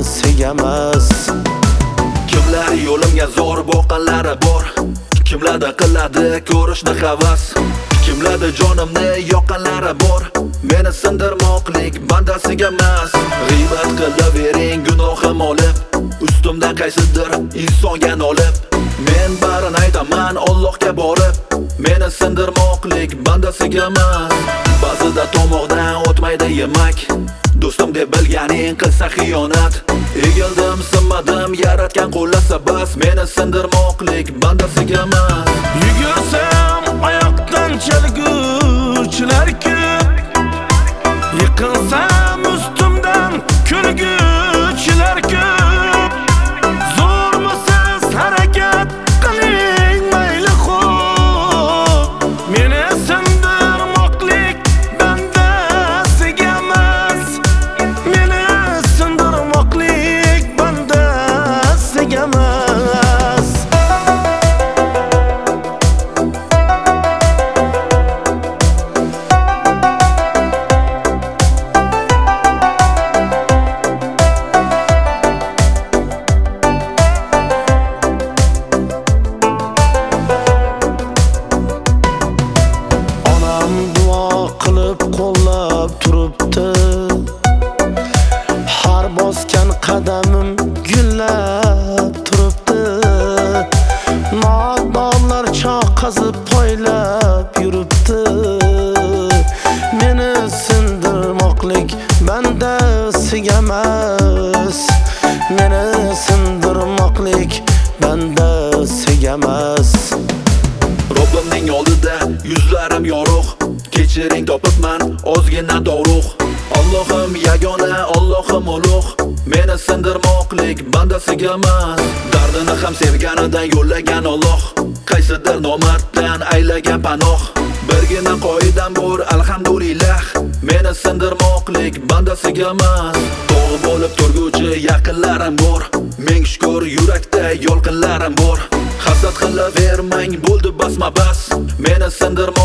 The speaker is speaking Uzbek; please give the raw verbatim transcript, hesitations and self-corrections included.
segamas. Kimlar yo'limga zo'r boqqanlari bor, kimlarda qiladi ko'rishni havas, kimlarda jonimni yoqqanlari bor. Meni sindirmoqlik bandasiga emas. G'iybat qilavering gunohim olib, ustimdan qaysidir insonga nolib. Men barini aytaman Allohga borib, meni sindirmoqlik bandasiga emas. Ba'zida tomoqdan o'tmaydi yemak, do'stim deb bilganing qilsa xiyonat. Egildim, sinmadim, yaratgan qo'llasa bas. Meni sindirmoqlik bandasiga emas. Yugursam oyoqdan chalguvchilar ko'p, yiqilsam ustimdan kulguvchilar ko'p. Zo'rmisiz harakat qiling mayli xo'p, meni sindirmoqlik bandasiga emas. Meni sindirmoqlik bandasiga emas. Qo'llab turibdi, har bosgan qadamim gullab turibdi. Nodonlar choq qazib poylab yuribdi. Meni sindirmoqlik bandasiga emas. Meni sindirmoqlik bandasiga emas. Robbimning oldida yuzlarim yorug', kechiring topibman ozgina dog'ruq. Allohim yagona, Allohim ulug', meni sindirmoqlik bandasiga emas. Dardini ham sevganidan yo'llagan Alloh, qaysidir nomarddan aylagan panoh. Birgina qoidam bor, alhamdulillah, meni sindirmoqlik bandasiga emas. Tog' bo'lib turguvchi yaqinlarim bor, ming shukr yurakda yolqinlarim bor. Hasad qilavermang, bo'ldi basma bas. Meni sindirmoqlik